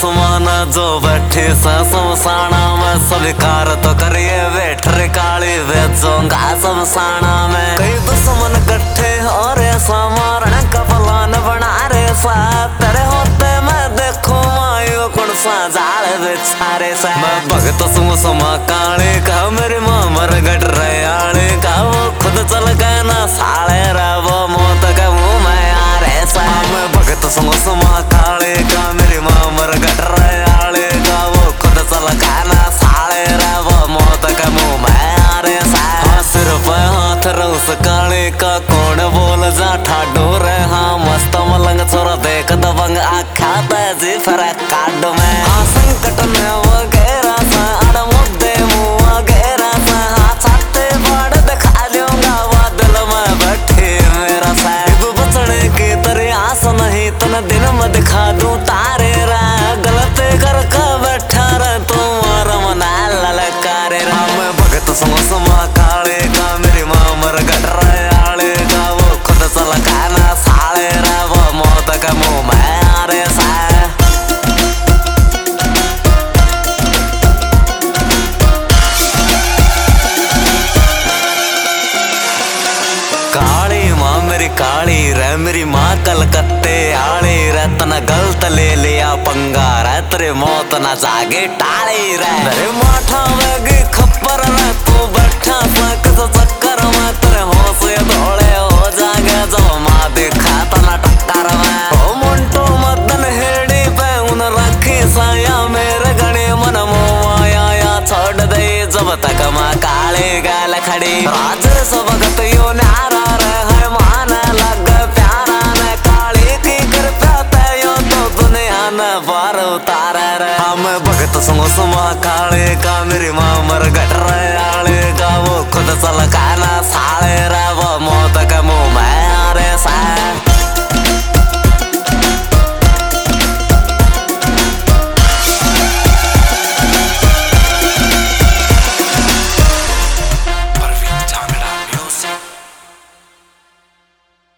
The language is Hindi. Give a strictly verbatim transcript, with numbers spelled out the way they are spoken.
दुश्मन जो बैठे शमशाना में स्वीकार तो करिए बैठ रे काली बेचोंगा शमशाना में। कई दुश्मन इकट्ठे और ऐसा मारण का प्लान बना रे सा तेरे होते मैं देखो मायो कौन सा जाल बेचारे सा। मैं भगत सुम समा काले का मेरे माँ मर गट रहे आले का वो खुद चल गए ना साले रे वो मौत का मुँह में आ रे सा। मैं भगत सुम समा काले का मेरी माँ मर गट रहे आले का वो खुद चल गए ना साले रे वो मौत का मुँह में आ रे सा। हाँ सिर पे हाथ रोस काले का कौन बोल जा ठाडो रे हाँ मस्त मलंग छोरा देख दबंग आखा तेजी फिर काट में। हाँ संकट में वगैरह सा अड़ मुद्दे मुँह वगैरह सा हाँ छाते बड़ दिखा लूंगा वो दिल में बैठे मेरा सा। बचने की तेरी आस नहीं तन दिन में दिखा दूं तारे रा गलत करके बैठा रे तुम्हारा मना ललकारे रा। मैं भगत सुम समा काले का मेरी माँ मर गट रहे आले का वो खुद चल खाना साले रा वो मौत का मुँह में आ रे सा। काली माँ मेरी काली रे मेरी माँ कलकत्ते आली रे तना गलत ले लिया पंगा रे तेरे मौत ना जागे टाली रे। मेरे माथा वेगी खप्पर रे तू बैठा सा किस चक्कर में तेरे होश धोले हो जागे जब माँ दिखा तना टक्कर में। ओ मुंटो मदन हेड़ी पे उन रखी साया मेरे गणे मन मोया या छोड़ दे जब तक माँ काली गाल खड़ी। राज सब भगत यो नारा रे है मान लग प्यारा ने काली की कृपा ते यो तो दुनिया ने पार उतारे रे। हम भगत सुम समा काले का मेरी माँ मर गट रहे